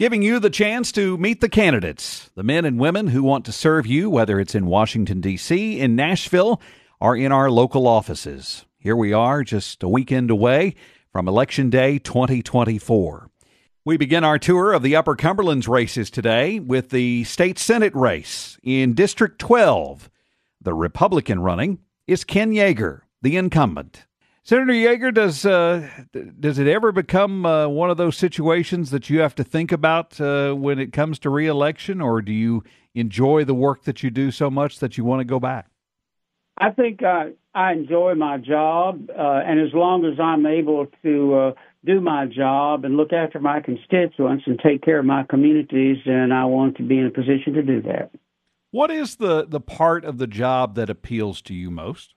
giving you the chance to meet the candidates, the men and women who want to serve you, whether it's in Washington, D.C., in Nashville, or in our local offices. Here we are, just a weekend away from Election Day 2024. We begin our tour of the Upper Cumberland's races today with the state Senate race in District 12. The Republican running is Ken Yeager, the incumbent. Senator Yeager, does it ever become one of those situations that you have to think about when it comes to re-election, or do you enjoy the work that you do so much that you want to go back? I think I enjoy my job, and as long as I'm able to do my job and look after my constituents and take care of my communities, then I want to be in a position to do that. What is the part of the job that appeals to you most?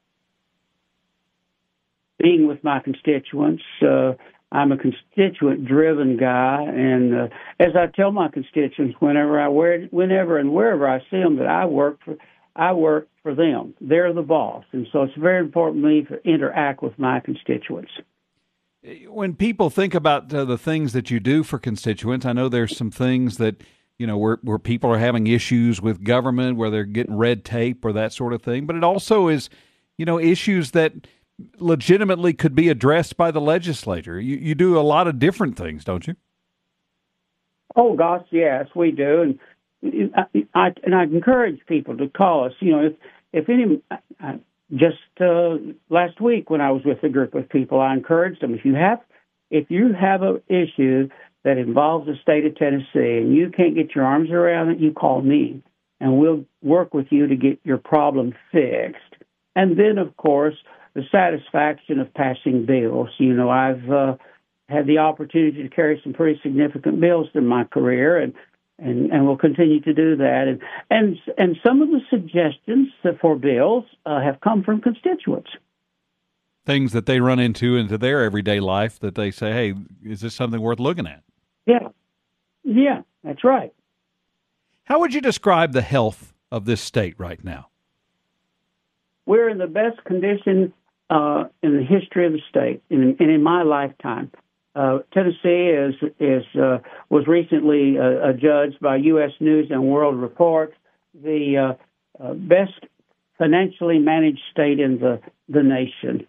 Being with my constituents. I'm a constituent-driven guy, and as I tell my constituents whenever and wherever I see them that I work for them. They're the boss, and so it's very important to me to interact with my constituents. When people think about the things that you do for constituents, I know there's some things that, where people are having issues with government, where they're getting red tape or that sort of thing, but it also is, issues that legitimately could be addressed by the legislature. You do a lot of different things, don't you? Oh, gosh, yes, we do. And I encourage people to call us. If any, just last week when I was with a group of people, I encouraged them, if you have an issue that involves the state of Tennessee and you can't get your arms around it, you call me, and we'll work with you to get your problem fixed. And then, of course, the satisfaction of passing bills. I've had the opportunity to carry some pretty significant bills in my career, and will continue to do that. And some of the suggestions for bills have come from constituents. Things that they run into their everyday life that they say, hey, is this something worth looking at? Yeah, that's right. How would you describe the health of this state right now? We're in the best condition in the history of the state, and in my lifetime. Tennessee was recently adjudged by U.S. News and World Report the best financially managed state in the nation,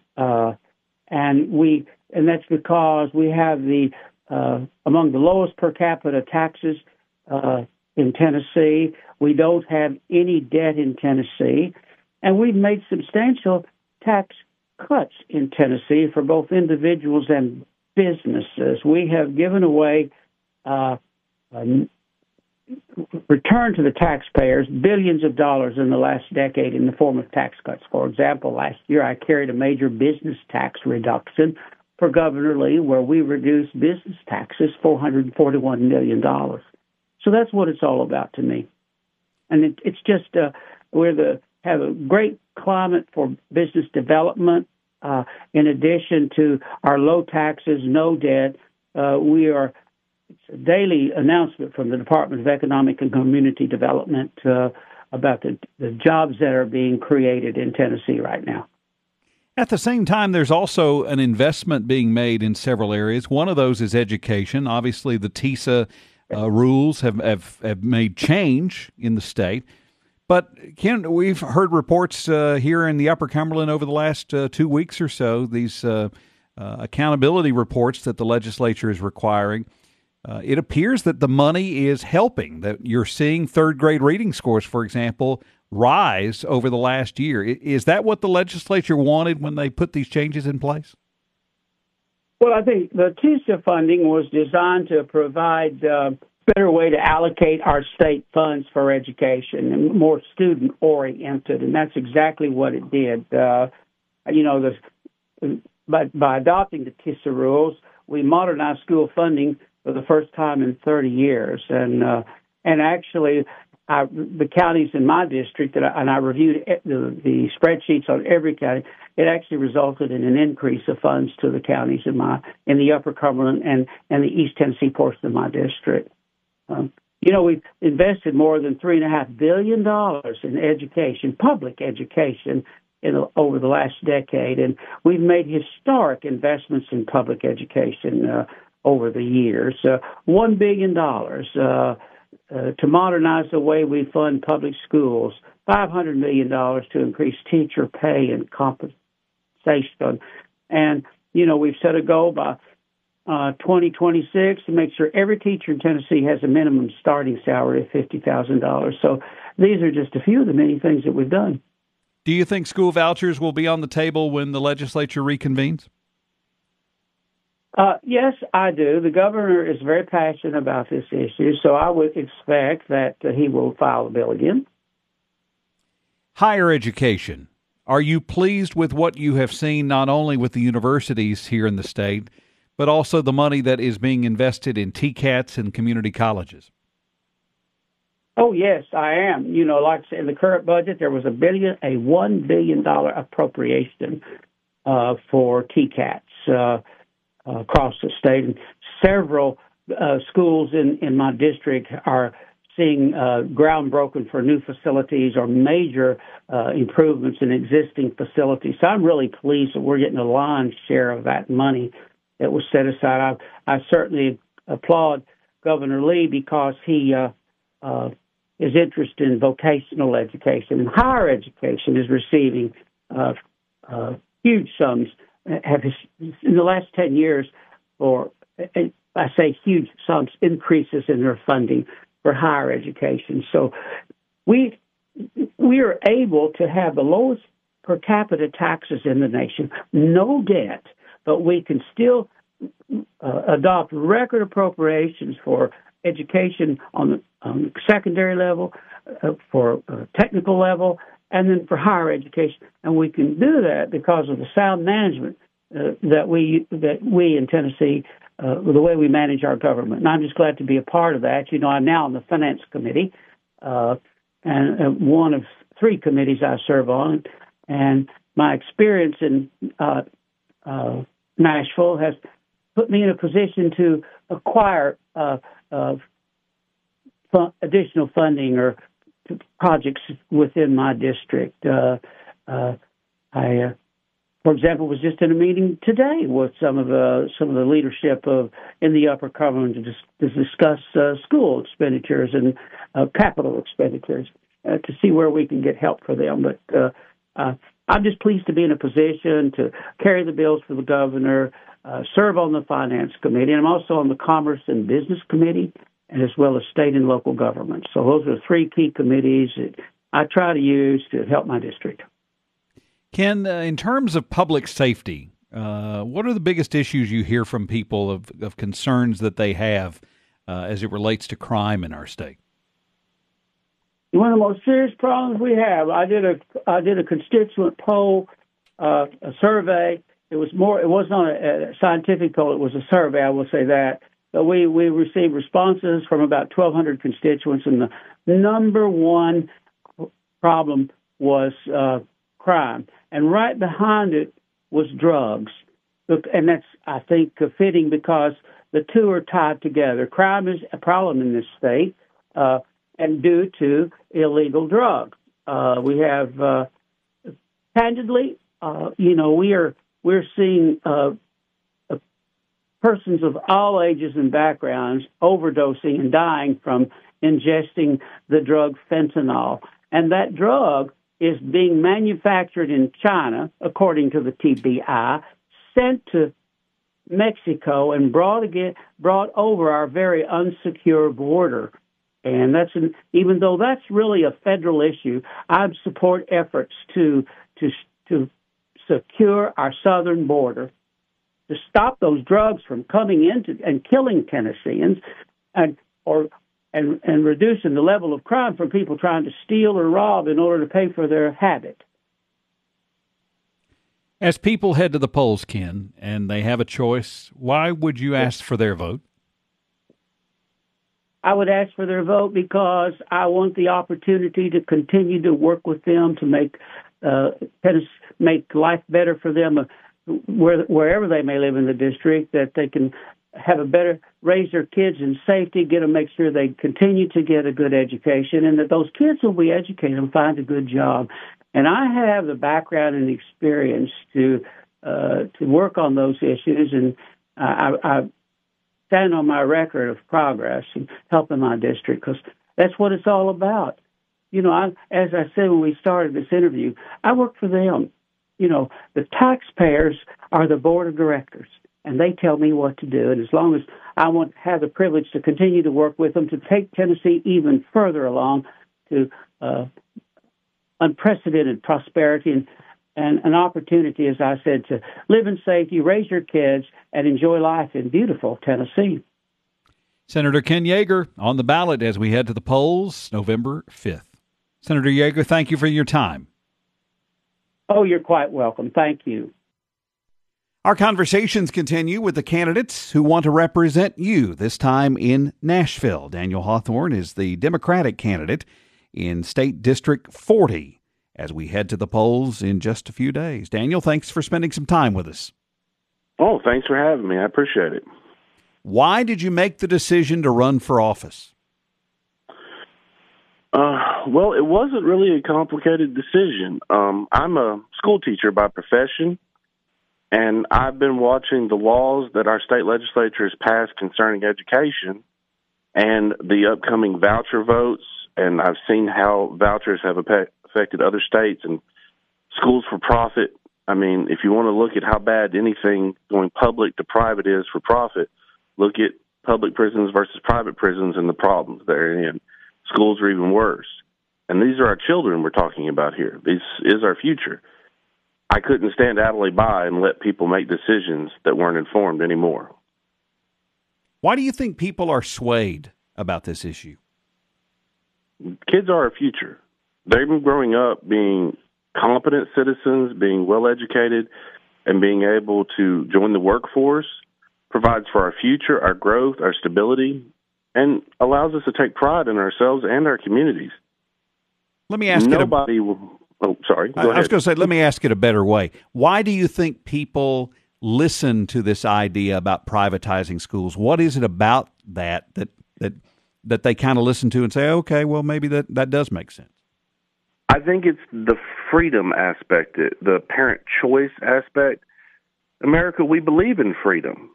and that's because we have among the lowest per capita taxes in Tennessee. We don't have any debt in Tennessee, and we've made substantial tax cuts in Tennessee for both individuals and businesses. We have given away, return to the taxpayers, billions of dollars in the last decade in the form of tax cuts. For example, last year I carried a major business tax reduction for Governor Lee, where we reduced business taxes $441 million. So that's what it's all about to me. And it's just have a great climate for business development. In addition to our low taxes, no debt, it's a daily announcement from the Department of Economic and Community Development about the jobs that are being created in Tennessee right now. At the same time, there's also an investment being made in several areas. One of those is education. Obviously, the TISA rules have made change in the state. But, Ken, we've heard reports here in the Upper Cumberland over the last 2 weeks or so, these accountability reports that the legislature is requiring. It appears that the money is helping, that you're seeing third-grade reading scores, for example, rise over the last year. Is that what the legislature wanted when they put these changes in place? Well, I think the TISA funding was designed to provide better way to allocate our state funds for education and more student-oriented, and that's exactly what it did. By adopting the TISA rules, we modernized school funding for the first time in 30 years, and actually, the counties in my district, and I reviewed the spreadsheets on every county. It actually resulted in an increase of funds to the counties in the Upper Cumberland and the East Tennessee portion of my district. We've invested more than $3.5 billion in education, public education, over the last decade, and we've made historic investments in public education. over the years. $1 billion to modernize the way we fund public schools, $500 million to increase teacher pay and compensation. And, we've set a goal by 2026 to make sure every teacher in Tennessee has a minimum starting salary of $50,000. So these are just a few of the many things that we've done. Do you think school vouchers will be on the table when the legislature reconvenes? Yes, I do. The governor is very passionate about this issue, so I would expect that he will file a bill again. Higher education. Are you pleased with what you have seen, not only with the universities here in the state, but also the money that is being invested in TCATs and community colleges? Oh, yes, I am. Like I said, in the current budget, there was a $1 billion appropriation for TCATs across the state. And several schools in my district are seeing ground broken for new facilities or major improvements in existing facilities. So I'm really pleased that we're getting a lion's share of that money that was set aside. I certainly applaud Governor Lee because he is interested in vocational education, and higher education is receiving huge sums. In the last 10 years, I say huge sums, increases in their funding for higher education. So we are able to have the lowest per capita taxes in the nation, no debt, but we can still adopt record appropriations for education on the secondary level, for technical level, and then for higher education. And we can do that because of the sound management that we in Tennessee, the way we manage our government. And I'm just glad to be a part of that. I'm now on the Finance Committee, and one of three committees I serve on. And my experience in Nashville has put me in a position to acquire additional funding or projects within my district. I, for example, was just in a meeting today with some of the leadership in the upper government to discuss school expenditures and capital expenditures to see where we can get help for them. But I'm just pleased to be in a position to carry the bills for the governor, serve on the Finance Committee, and I'm also on the Commerce and Business Committee, and as well as state and local government. So those are three key committees that I try to use to help my district. Ken, in terms of public safety, what are the biggest issues you hear from people of concerns that they have as it relates to crime in our state? One of the most serious problems we have, I did a constituent poll, a survey. It wasn't a scientific poll, it was a survey, I will say that. But we received responses from about 1,200 constituents, and the number one problem was crime. And right behind it was drugs. And that's, I think, fitting because the two are tied together. Crime is a problem in this state, and due to illegal drugs. We have, candidly, we're seeing persons of all ages and backgrounds overdosing and dying from ingesting the drug fentanyl. And that drug is being manufactured in China, according to the TBI, sent to Mexico and brought over our very unsecure border. And even though that's really a federal issue, I support efforts to secure our southern border, to stop those drugs from coming into and killing Tennesseans, and reducing the level of crime from people trying to steal or rob in order to pay for their habit. As people head to the polls, Ken, and they have a choice, why would you ask for their vote? I would ask for their vote because I want the opportunity to continue to work with them to make life better for them wherever they may live in the district, that they can have raise their kids in safety, make sure they continue to get a good education, and that those kids will be educated and find a good job. And I have the background and experience to work on those issues, and stand on my record of progress and helping my district, because that's what it's all about. As I said when we started this interview, I work for them. The taxpayers are the board of directors, and they tell me what to do. And as long as I want to have the privilege to continue to work with them to take Tennessee even further along to unprecedented prosperity and an opportunity, as I said, to live in safety, raise your kids, and enjoy life in beautiful Tennessee. Senator Ken Yeager on the ballot as we head to the polls November 5th. Senator Yeager, thank you for your time. Oh, you're quite welcome. Thank you. Our conversations continue with the candidates who want to represent you, this time in Nashville. Daniel Hawthorne is the Democratic candidate in State District 40 as we head to the polls in just a few days. Daniel, thanks for spending some time with us. Oh, thanks for having me. I appreciate it. Why did you make the decision to run for office? Well, it wasn't really a complicated decision. I'm a school teacher by profession, and I've been watching the laws that our state legislature has passed concerning education and the upcoming voucher votes, and I've seen how vouchers have affected other states and schools for profit. I mean, if you want to look at how bad anything going public to private is for profit, look at public prisons versus private prisons and the problems therein. Schools are even worse. And these are our children we're talking about here. This is our future. I couldn't stand idly by and let people make decisions that weren't informed anymore. Why do you think people are swayed about this issue? Kids are our future. They've been growing up being competent citizens, being well-educated, and being able to join the workforce, provides for our future, our growth, our stability, and allows us to take pride in ourselves and our communities. Let me ask Nobody will. Oh, sorry. Go ahead. I was going to say, let me ask it a better way. Why do you think people listen to this idea about privatizing schools? What is it about that they kind of listen to and say, okay, well, maybe that does make sense? I think it's the freedom aspect, the parent choice aspect. America, we believe in freedom.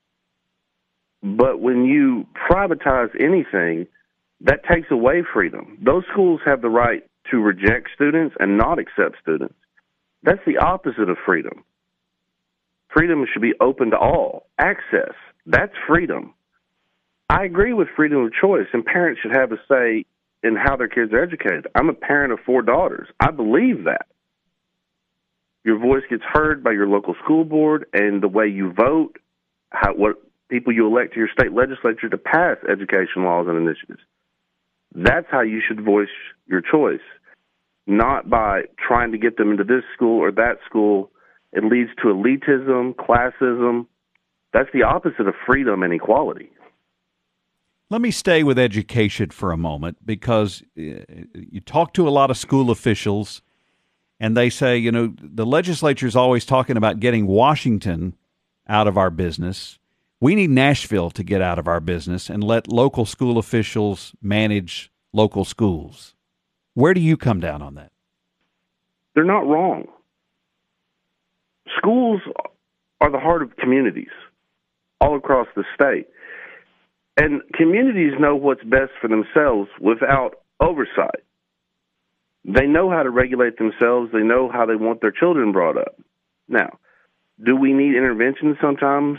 But when you privatize anything, that takes away freedom. Those schools have the right to reject students and not accept students. That's the opposite of freedom. Freedom should be open to all. Access, that's freedom. I agree with freedom of choice, and parents should have a say in how their kids are educated. I'm a parent of 4 daughters. I believe that. Your voice gets heard by your local school board, and the way you vote, what people you elect to your state legislature to pass education laws and initiatives. That's how you should voice your choice, not by trying to get them into this school or that school. It leads to elitism, classism. That's the opposite of freedom and equality. Let me stay with education for a moment, because you talk to a lot of school officials, and they say, the legislature is always talking about getting Washington out of our business. We need Nashville to get out of our business and let local school officials manage local schools. Where do you come down on that? They're not wrong. Schools are the heart of communities all across the state. And communities know what's best for themselves without oversight. They know how to regulate themselves. They know how they want their children brought up. Now, do we need intervention sometimes,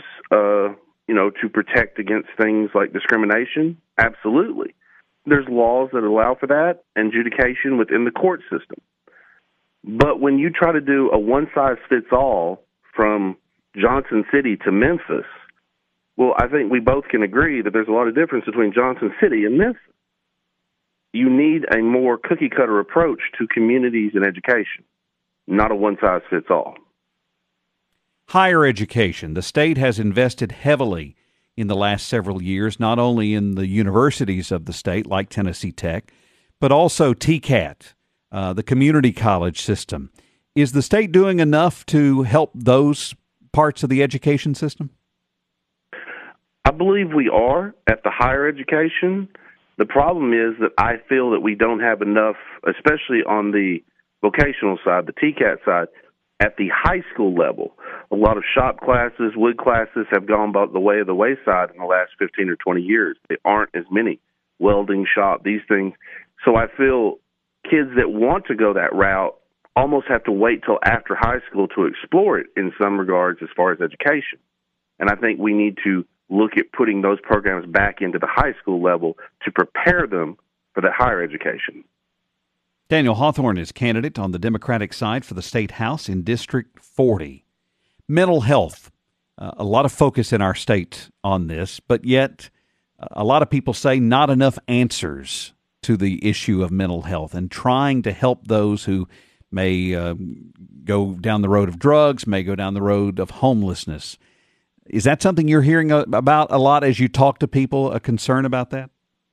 to protect against things like discrimination? Absolutely. There's laws that allow for that, and adjudication within the court system. But when you try to do a one-size-fits-all from Johnson City to Memphis, well, I think we both can agree that there's a lot of difference between Johnson City and Memphis. You need a more cookie-cutter approach to communities and education, not a one-size-fits-all. Higher education. The state has invested heavily in the last several years, not only in the universities of the state, like Tennessee Tech, but also TCAT, the community college system. Is the state doing enough to help those parts of the education system? I believe we are at the higher education. The problem is that I feel that we don't have enough, especially on the vocational side, the TCAT side, at the high school level. A lot of shop classes, wood classes have gone by the way of the wayside in the last 15 or 20 years. There aren't as many. Welding shop, these things. So I feel kids that want to go that route almost have to wait till after high school to explore it in some regards as far as education. And I think we need to look at putting those programs back into the high school level to prepare them for the higher education. Daniel Hawthorne is candidate on the Democratic side for the State House in District 40. Mental health, a lot of focus in our state on this, but yet a lot of people say not enough answers to the issue of mental health and trying to help those who may go down the road of drugs, may go down the road of homelessness. Is that something you're hearing about a lot as you talk to people, a concern about that?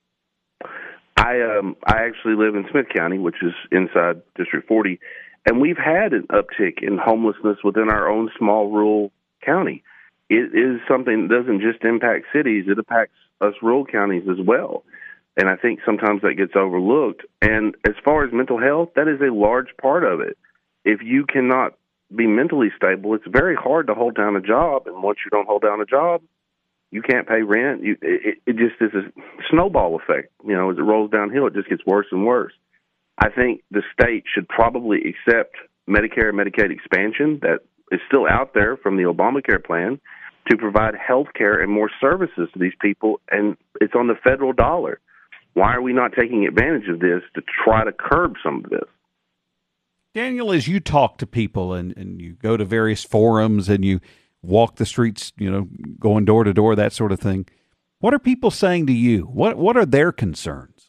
I actually live in Smith County, which is inside District 40, and we've had an uptick in homelessness within our own small rural county. It is something that doesn't just impact cities, it impacts us rural counties as well. And I think sometimes that gets overlooked. And as far as mental health, that is a large part of it. If you cannot be mentally stable, it's very hard to hold down a job. And once you don't hold down a job, you can't pay rent. It just is a snowball effect. You know, as it rolls downhill, it just gets worse and worse. I think the state should probably accept Medicare and Medicaid expansion that is still out there from the Obamacare plan to provide health care and more services to these people, and it's on the federal dollar. Why are we not taking advantage of this to try to curb some of this? Daniel, as you talk to people and you go to various forums and you walk the streets, you know, going door to door, that sort of thing, what are people saying to you? What are their concerns?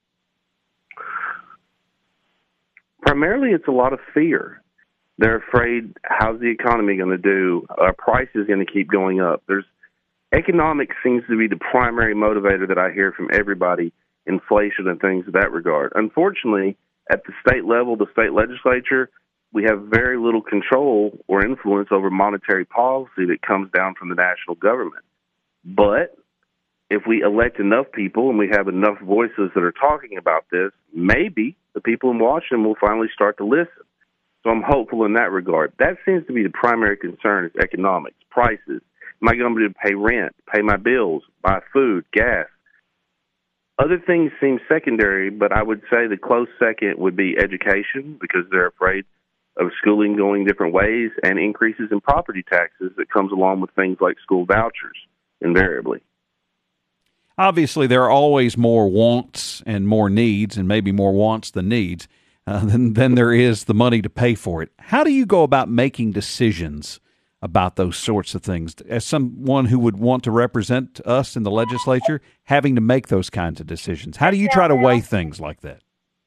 Primarily, it's a lot of fear. They're afraid, how's the economy going to do? Our price is going to keep going up. Economics seems to be the primary motivator that I hear from everybody, inflation and things of that regard. Unfortunately, at the state level, the state legislature, we have very little control or influence over monetary policy that comes down from the national government. But if we elect enough people and we have enough voices that are talking about this, maybe the people in Washington will finally start to listen. So I'm hopeful in that regard. That seems to be the primary concern is economics, prices. Am I going to be able to pay rent, pay my bills, buy food, gas? Other things seem secondary, but I would say the close second would be education because they're afraid of schooling going different ways and increases in property taxes that comes along with things like school vouchers, invariably. Obviously, there are always more wants and more needs, and maybe more wants than needs. Then there is the money to pay for it. How do you go about making decisions about those sorts of things? As someone who would want to represent us in the legislature, having to make those kinds of decisions, how do you try to weigh things like that?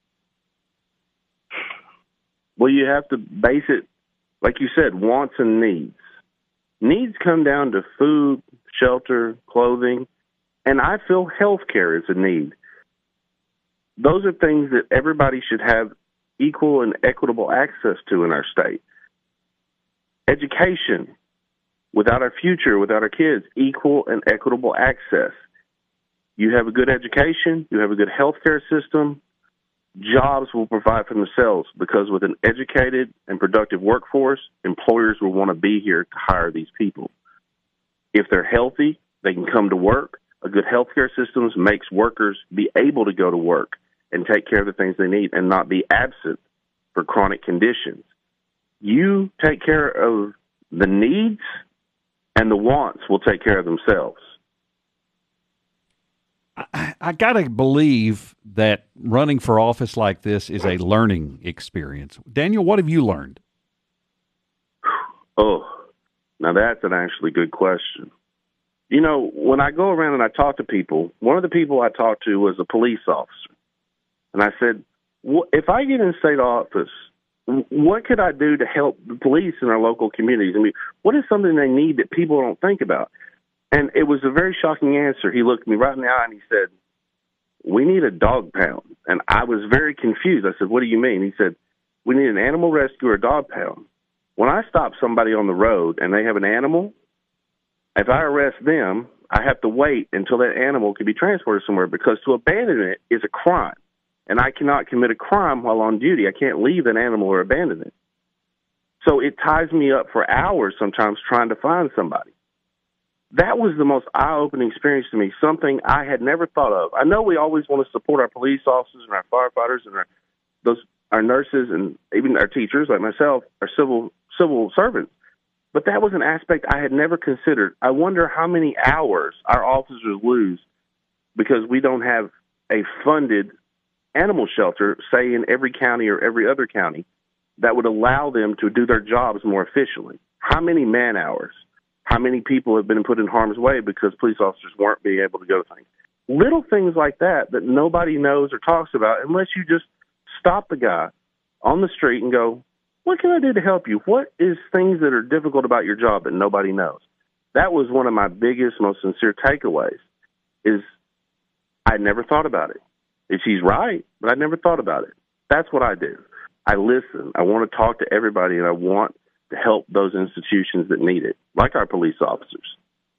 Well, you have to base it, like you said, wants and needs. Needs come down to food, shelter, clothing, and I feel health care is a need. Those are things that everybody should have equal and equitable access to in our state. Education, without our future, without our kids, equal and equitable access. You have a good education, you have a good healthcare system, jobs will provide for themselves because with an educated and productive workforce, employers will want to be here to hire these people. If they're healthy, they can come to work. A good healthcare system makes workers be able to go to work and take care of the things they need and not be absent for chronic conditions. You take care of the needs and the wants will take care of themselves. I got to believe that running for office like this is a learning experience. Daniel, what have you learned? Oh, now that's an actually good question. You know, when I go around and I talk to people, one of the people I talked to was a police officer. And I said, if I get in state office, what could I do to help the police in our local communities? I mean, what is something they need that people don't think about? And it was a very shocking answer. He looked me right in the eye and he said, we need a dog pound. And I was very confused. I said, what do you mean? He said, we need an animal rescue or dog pound. When I stop somebody on the road and they have an animal, if I arrest them, I have to wait until that animal can be transported somewhere because to abandon it is a crime. And I cannot commit a crime while on duty. I can't leave an animal or abandon it. So it ties me up for hours sometimes trying to find somebody. That was the most eye-opening experience to me, something I had never thought of. I know we always want to support our police officers and our firefighters and our nurses and even our teachers, like myself, our civil servants. But that was an aspect I had never considered. I wonder how many hours our officers lose because we don't have a funded animal shelter, say in every county or every other county, that would allow them to do their jobs more efficiently. How many man hours? How many people have been put in harm's way because police officers weren't being able to go to things? Little things like that nobody knows or talks about unless you just stop the guy on the street and go, what can I do to help you? What is things that are difficult about your job that nobody knows? That was one of my biggest, most sincere takeaways is I never thought about it. She's right, but I never thought about it. That's what I do. I listen. I want to talk to everybody, and I want to help those institutions that need it, like our police officers.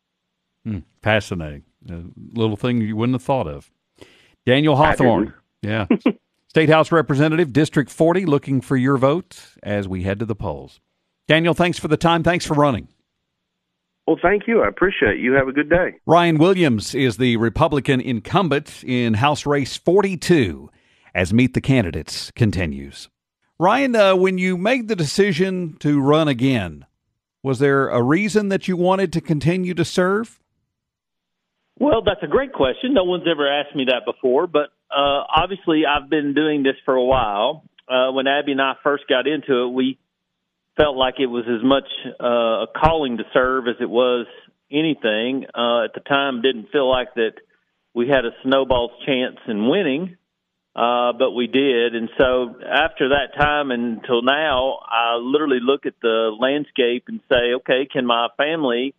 Fascinating. A little thing you wouldn't have thought of. Daniel Hawthorne. Yeah. State House Representative, District 40, looking for your vote as we head to the polls. Daniel, thanks for the time. Thanks for running. Well, thank you. I appreciate it. You have a good day. Ryan Williams is the Republican incumbent in House Race 42 as Meet the Candidates continues. Ryan, when you made the decision to run again, was there a reason that you wanted to continue to serve? Well, that's a great question. No one's ever asked me that before, but obviously I've been doing this for a while. When Abby and I first got into it, we felt like it was as much a calling to serve as it was anything. At the time, didn't feel like that we had a snowball's chance in winning, but we did. And so after that time until now, I literally look at the landscape and say, okay, can my family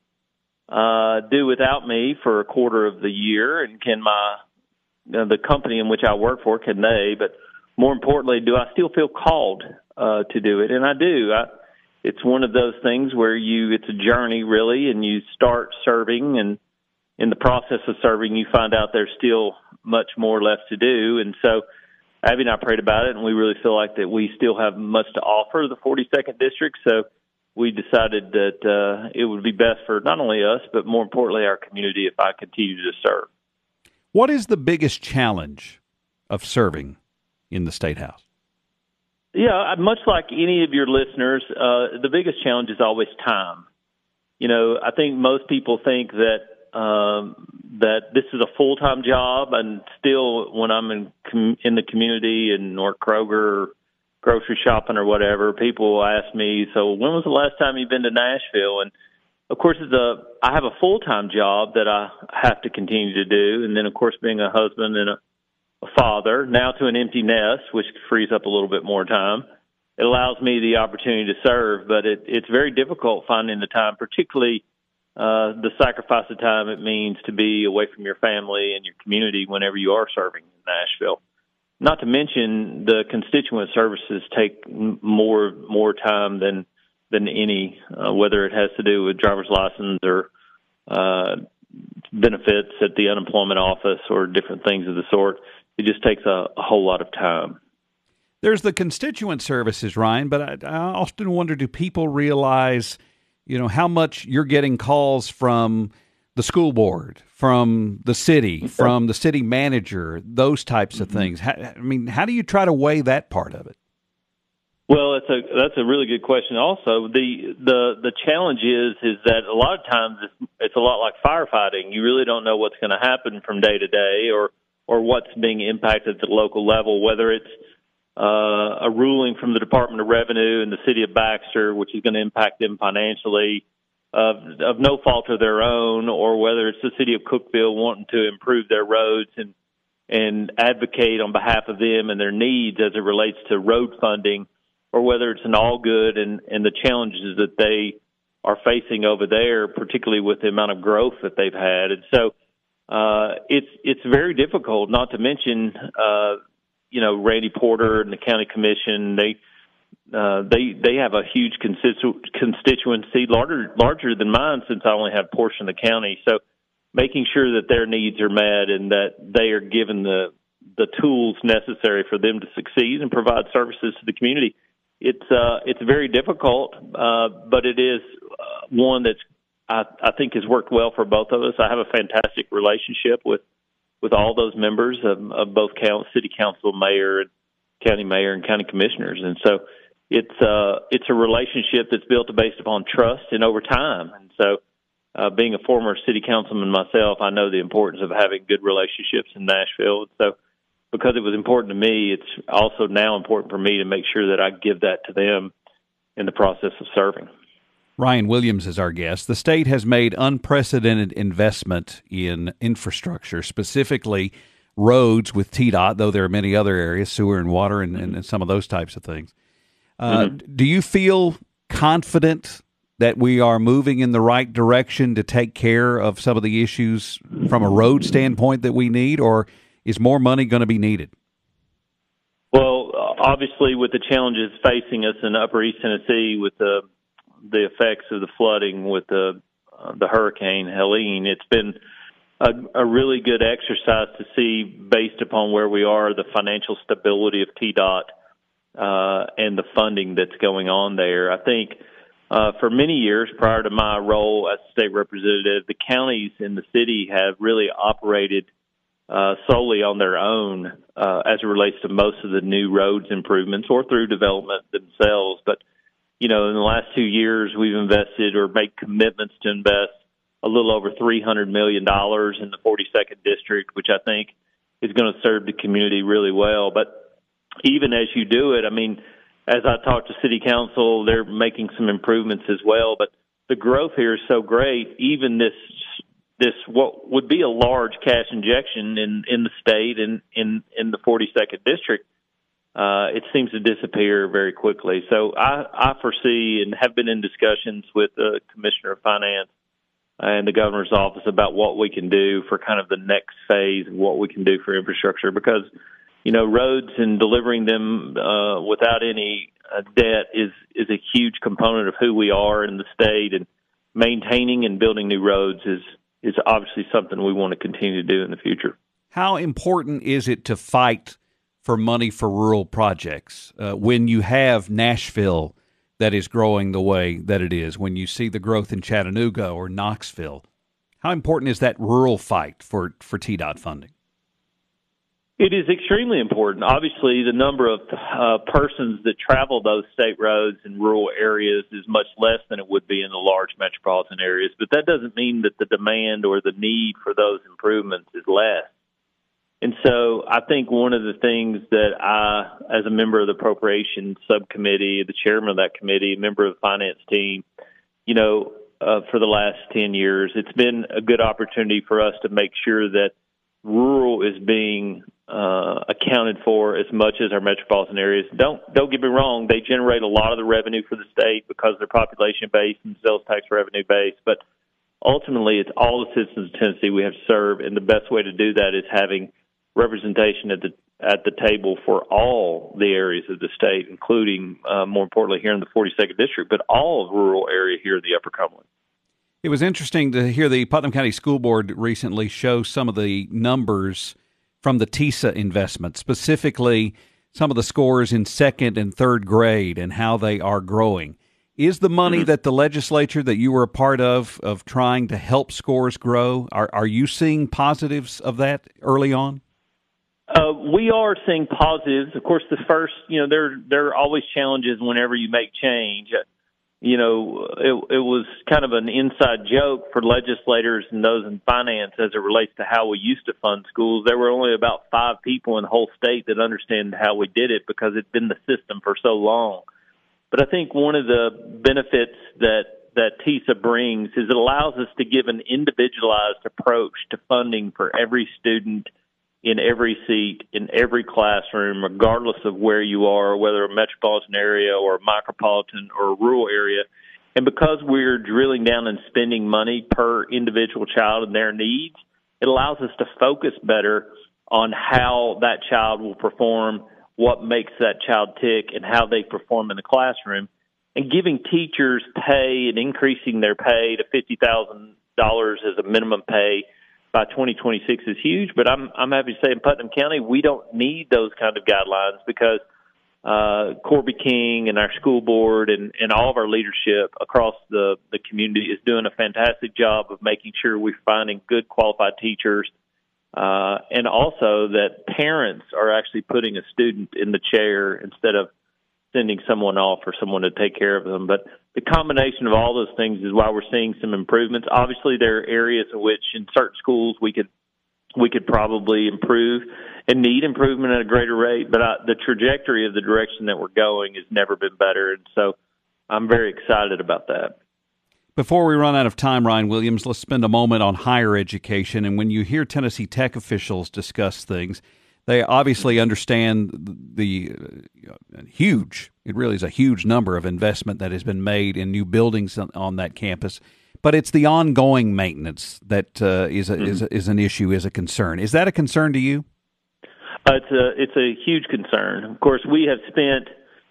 do without me for a quarter of the year, and can the company in which I work for, can they? But more importantly, do I still feel called to do it? And I do. It's one of those things where it's a journey, really, and you start serving, and in the process of serving, you find out there's still much more left to do. And so Abby and I prayed about it, and we really feel like that we still have much to offer the 42nd District. So we decided that it would be best for not only us, but more importantly, our community if I continue to serve. What is the biggest challenge of serving in the State House? Yeah, much like any of your listeners, the biggest challenge is always time. I think most people think that this is a full-time job, and still when I'm in the community in North Kroger, grocery shopping or whatever, people will ask me, so when was the last time you've been to Nashville? And of course, I have a full-time job that I have to continue to do. And then, of course, being a husband and a father, now to an empty nest, which frees up a little bit more time, it allows me the opportunity to serve. But it's very difficult finding the time, particularly the sacrifice of time it means to be away from your family and your community whenever you are serving in Nashville. Not to mention the constituent services take more time than any, whether it has to do with driver's license or benefits at the unemployment office or different things of the sort. It just takes a whole lot of time. There's the constituent services, Ryan, but I often wonder, do people realize, how much you're getting calls from the school board, from the city, from the city manager, those types of things? How do you try to weigh that part of it? Well, that's a really good question. Also, the challenge is that a lot of times it's a lot like firefighting. You really don't know what's going to happen from day to day, or what's being impacted at the local level, whether it's a ruling from the Department of Revenue in the city of Baxter, which is going to impact them financially of no fault of their own, or whether it's the city of Cookeville wanting to improve their roads and advocate on behalf of them and their needs as it relates to road funding, or whether it's an all good and the challenges that they are facing over there, particularly with the amount of growth that they've had. And so it's very difficult, not to mention, Randy Porter and the county commission, they have a huge constituency, larger than mine, since I only have a portion of the county. So making sure that their needs are met and that they are given the tools necessary for them to succeed and provide services to the community. it's very difficult, but it is one that's I think has worked well for both of us. I have a fantastic relationship with all those members of both city council, mayor, and county commissioners, and so it's a relationship that's built based upon trust and over time. And so, being a former city councilman myself, I know the importance of having good relationships in Nashville. So, because it was important to me, it's also now important for me to make sure that I give that to them in the process of serving. Ryan Williams is our guest. The state has made unprecedented investment in infrastructure, specifically roads with TDOT, though there are many other areas, sewer and water and some of those types of things. Do you feel confident that we are moving in the right direction to take care of some of the issues from a road standpoint that we need, or is more money going to be needed? Well, obviously, with the challenges facing us in Upper East Tennessee, with the effects of the flooding with the Hurricane Helene, it's been a really good exercise to see, based upon where we are, the financial stability of TDOT and the funding that's going on there. I think for many years prior to my role as state representative, the counties in the city have really operated solely on their own as it relates to most of the new roads improvements or through development themselves. But, in the last 2 years, we've invested or made commitments to invest a little over $300 million in the 42nd District, which I think is going to serve the community really well. But even as you do it, as I talk to City Council, they're making some improvements as well. But the growth here is so great, even this what would be a large cash injection in the state and in the 42nd District, it seems to disappear very quickly. So I foresee and have been in discussions with the Commissioner of Finance and the Governor's office about what we can do for kind of the next phase of what we can do for infrastructure, because roads and delivering them without any debt is a huge component of who we are in the state, and maintaining and building new roads is obviously something we want to continue to do in the future. How important is it to fight for money for rural projects when you have Nashville that is growing the way that it is, when you see the growth in Chattanooga or Knoxville? How important is that rural fight for TDOT funding? It is extremely important. Obviously, the number of persons that travel those state roads in rural areas is much less than it would be in the large metropolitan areas, but that doesn't mean that the demand or the need for those improvements is less. And so I think one of the things that I, as a member of the Appropriations Subcommittee, the chairman of that committee, a member of the finance team, for the last 10 years, it's been a good opportunity for us to make sure that rural is being accounted for as much as our metropolitan areas. Don't get me wrong; they generate a lot of the revenue for the state because they're population based and sales tax revenue based. But ultimately, it's all the citizens of Tennessee we have to serve, and the best way to do that is having representation at the table for all the areas of the state, including, more importantly, here in the 42nd District, but all of the rural area here in the Upper Cumberland. It was interesting to hear the Putnam County School Board recently show some of the numbers from the TISA investment, specifically some of the scores in second and third grade and how they are growing. Is the money that the legislature that you were a part of trying to help scores grow, are you seeing positives of that early on? We are seeing positives. Of course, the first, there are always challenges whenever you make change. It was kind of an inside joke for legislators and those in finance as it relates to how we used to fund schools. There were only about 5 people in the whole state that understand how we did it because it's been the system for so long. But I think one of the benefits that TISA brings is it allows us to give an individualized approach to funding for every student in every seat, in every classroom, regardless of where you are, whether a metropolitan area or a micropolitan or a rural area. And because we're drilling down and spending money per individual child and their needs, it allows us to focus better on how that child will perform, what makes that child tick, and how they perform in the classroom. And giving teachers pay and increasing their pay to $50,000 as a minimum pay by 2026 is huge, but I'm happy to say in Putnam County we don't need those kind of guidelines because Corby King and our school board and all of our leadership across the community is doing a fantastic job of making sure we're finding good qualified teachers, and also that parents are actually putting a student in the chair instead of sending someone off for someone to take care of them. But the combination of all those things is why we're seeing some improvements. Obviously, there are areas in which in certain schools we could probably improve and need improvement at a greater rate, but the trajectory of the direction that we're going has never been better, and so I'm very excited about that. Before we run out of time, Ryan Williams, let's spend a moment on higher education. And when you hear Tennessee Tech officials discuss things, they obviously understand the huge, it really is a huge number of investment that has been made in new buildings on that campus. But it's the ongoing maintenance that is an issue, is a concern. Is that a concern to you? It's a huge concern. Of course, we have spent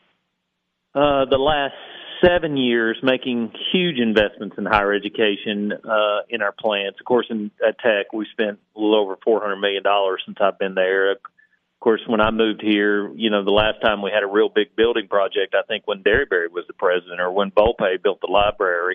the last 7 years making huge investments in higher education in our plants. Of course, at Tech, we spent a little over $400 million since I've been there. Of course, when I moved here, the last time we had a real big building project, I think when Derryberry was the president, or when Volpe built the library,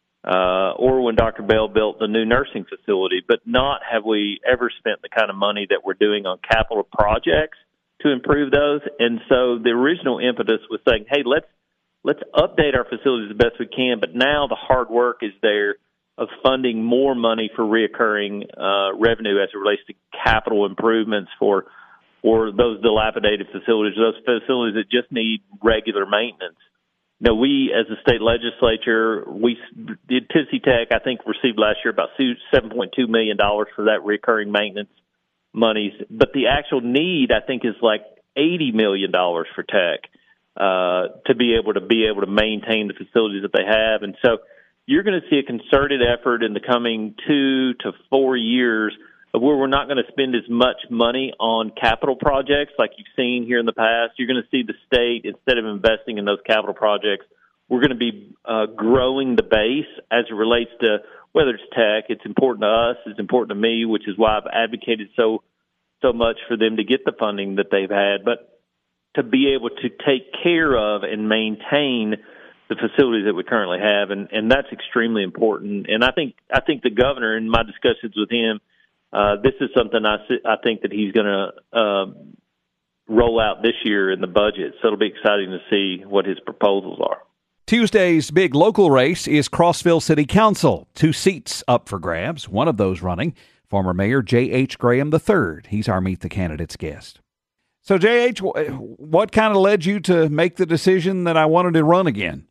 or when Dr. Bell built the new nursing facility, but not have we ever spent the kind of money that we're doing on capital projects to improve those. And so the original impetus was saying, hey, let's update our facilities the best we can, but now the hard work is there of funding more money for reoccurring revenue as it relates to capital improvements for those dilapidated facilities, those facilities that just need regular maintenance. We, as a state legislature, we did Tennessee Tech, I think, received last year about $7.2 million for that recurring maintenance monies. But the actual need, I think, is like $80 million for Tech to be able to maintain the facilities that they have. And so you're going to see a concerted effort in the coming 2 to 4 years of where we're not going to spend as much money on capital projects like you've seen here in the past. You're going to see the state, instead of investing in those capital projects, we're going to be growing the base as it relates to whether it's Tech. It's important to us. It's important to me, which is why I've advocated so much for them to get the funding that they've had. But to be able to take care of and maintain the facilities that we currently have, and that's extremely important. And I think the governor, in my discussions with him, this is something I think that he's going to roll out this year in the budget. So it'll be exciting to see what his proposals are. Tuesday's big local race is Crossville City Council. 2 seats up for grabs. One of those running, former Mayor J.H. Graham III. He's our Meet the Candidates guest. So, J.H., what kind of led you to make the decision that I wanted to run again?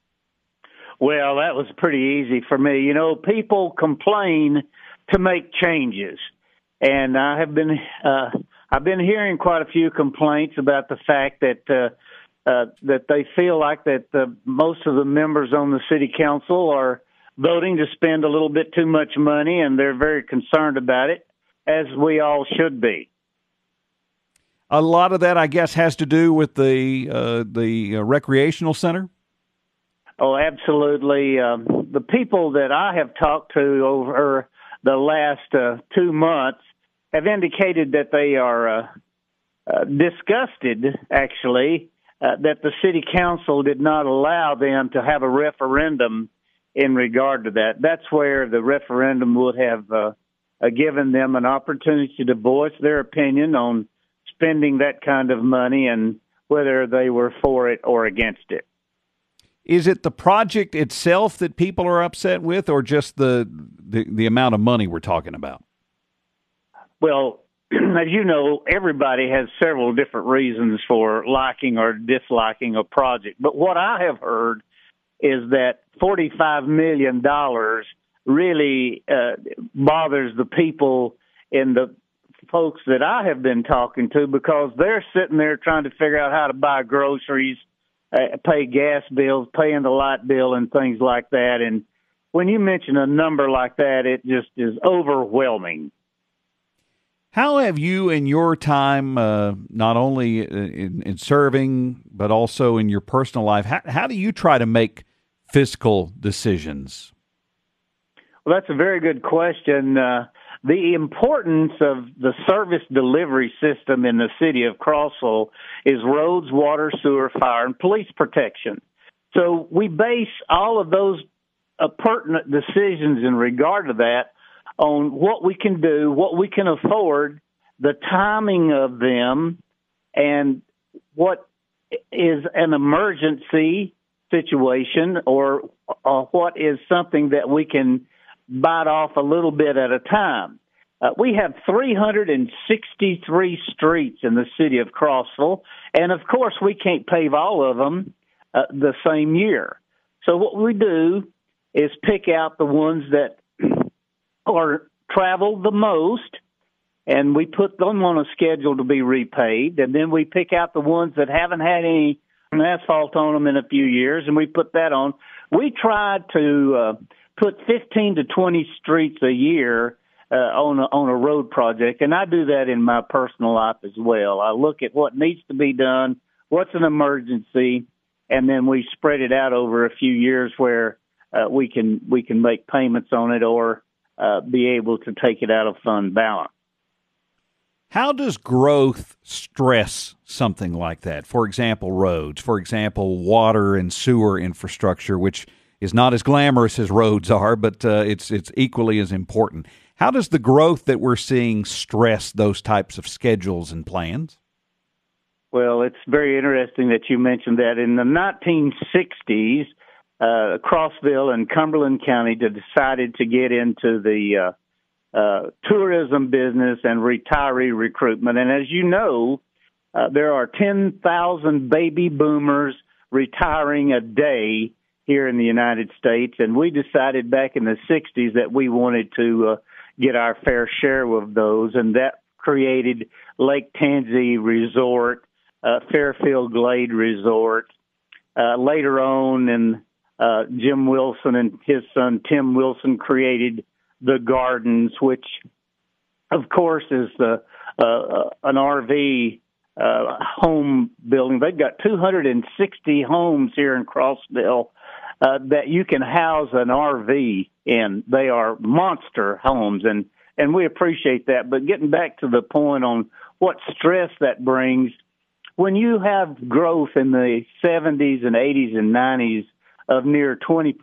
Well, that was pretty easy for me. People complain to make changes, and I've been hearing quite a few complaints about the fact that they feel like that most of the members on the city council are voting to spend a little bit too much money, and they're very concerned about it, as we all should be. A lot of that, I guess, has to do with the recreational center. Oh, absolutely. The people that I have talked to over the last 2 months have indicated that they are disgusted, actually, that the city council did not allow them to have a referendum in regard to that. That's where the referendum would have given them an opportunity to voice their opinion on spending that kind of money and whether they were for it or against it. Is it the project itself that people are upset with, or just the amount of money we're talking about? Well, as you know, everybody has several different reasons for liking or disliking a project. But what I have heard is that $45 million really bothers the people and the folks that I have been talking to, because they're sitting there trying to figure out how to buy groceries, pay gas bills, paying the light bill, and things like that. And when you mention a number like that, it just is overwhelming. How have you, in your time, not only in serving, but also in your personal life, how do you try to make fiscal decisions? Well, that's a very good question. the importance of the service delivery system in the city of Crossville is roads, water, sewer, fire, and police protection. So we base all of those pertinent decisions in regard to that on what we can do, what we can afford, the timing of them, and what is an emergency situation or what is something that we can bite off a little bit at a time. We have 363 streets in the city of Crossville, and of course we can't pave all of them the same year. So what we do is pick out the ones that are traveled the most, and we put them on a schedule to be repaved, and then we pick out the ones that haven't had any asphalt on them in a few years, and we put that on. We try to put 15 to 20 streets a year on a road project, and I do that in my personal life as well. I look at what needs to be done, what's an emergency, and then we spread it out over a few years where we can make payments on it or be able to take it out of fund balance. How does growth stress something like that? For example, roads, for example, water and sewer infrastructure, which is not as glamorous as roads are, but it's equally as important. How does the growth that we're seeing stress those types of schedules and plans? Well, it's very interesting that you mentioned that. In the 1960s, Crossville and Cumberland County decided to get into the tourism business and retiree recruitment. And as you know, there are 10,000 baby boomers retiring a day here in the United States. And we decided back in the 60s that we wanted to get our fair share of those. And that created Lake Tansy Resort, Fairfield Glade Resort. Later on, and Jim Wilson and his son Tim Wilson created the Gardens, which, of course, is an RV home building. They've got 260 homes here in Crossville that you can house an RV in. They are monster homes, and we appreciate that. But getting back to the point on what stress that brings, when you have growth in the 70s and 80s and 90s of near 20%,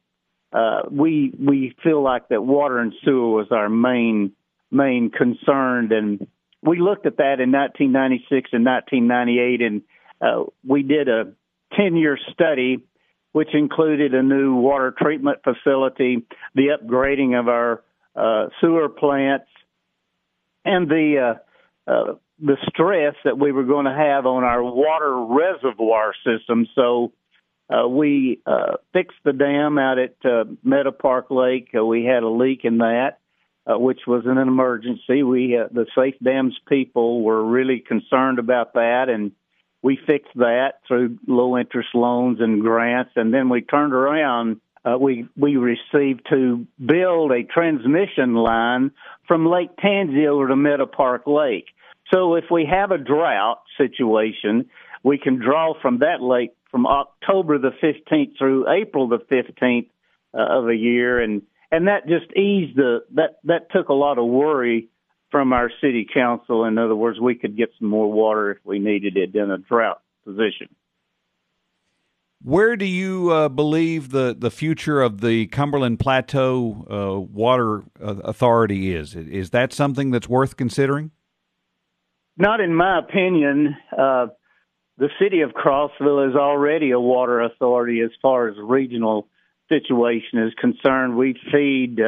we feel like that water and sewer was our main concern, and we looked at that in 1996 and 1998, and we did a 10-year study, which included a new water treatment facility, the upgrading of our sewer plants, and the stress that we were going to have on our water reservoir system. So we fixed the dam out at Meadow Park Lake. We had a leak in that, which was an emergency. The Safe Dams people were really concerned about that, and we fixed that through low-interest loans and grants. And then we turned around. We received to build a transmission line from Lake Tansy over to Meadow Park Lake. So if we have a drought situation, we can draw from that lake from October the 15th through April the 15th of a year. And that just eased that took a lot of worry from our city council. In other words, we could get some more water if we needed it in a drought position. Where do you believe the future of the Cumberland Plateau Water Authority is? Is that something that's worth considering? Not in my opinion. The city of Crossville is already a water authority as far as regional situation is concerned. We feed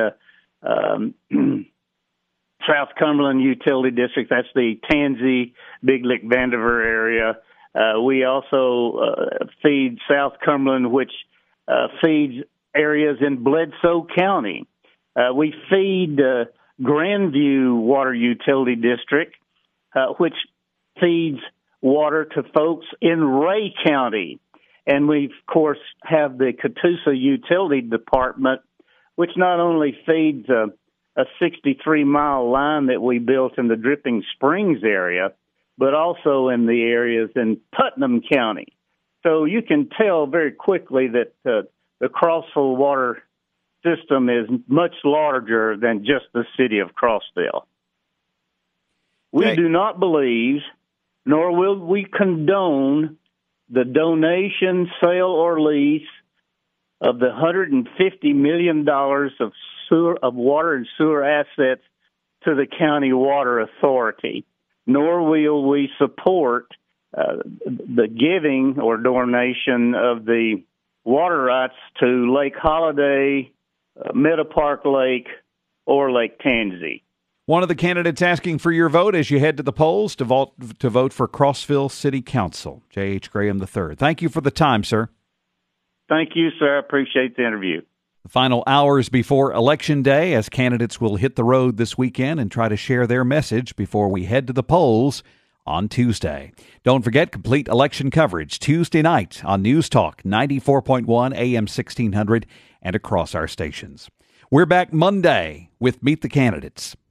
South Cumberland Utility District. That's the Tansy, Big Lick, Vandiver area. We also feed South Cumberland, which feeds areas in Bledsoe County. We feed Grandview Water Utility District, which feeds water to folks in Ray County. And we, of course, have the Catoosa Utility Department, which not only feeds a 63-mile line that we built in the Dripping Springs area, but also in the areas in Putnam County. So you can tell very quickly that the Crossville Water system is much larger than just the city of Crossville. We do not believe, nor will we condone, the donation, sale, or lease of the $150 million of water and sewer assets to the County Water Authority, nor will we support the giving or donation of the water rights to Lake Holiday, Meadow Park Lake, or Lake Tansy. One of the candidates asking for your vote as you head to the polls to vote for Crossville City Council, J.H. Graham III. Thank you for the time, sir. Thank you, sir. I appreciate the interview. The final hours before Election Day, as candidates will hit the road this weekend and try to share their message before we head to the polls on Tuesday. Don't forget complete election coverage Tuesday night on News Talk 94.1 AM 1600 and across our stations. We're back Monday with Meet the Candidates.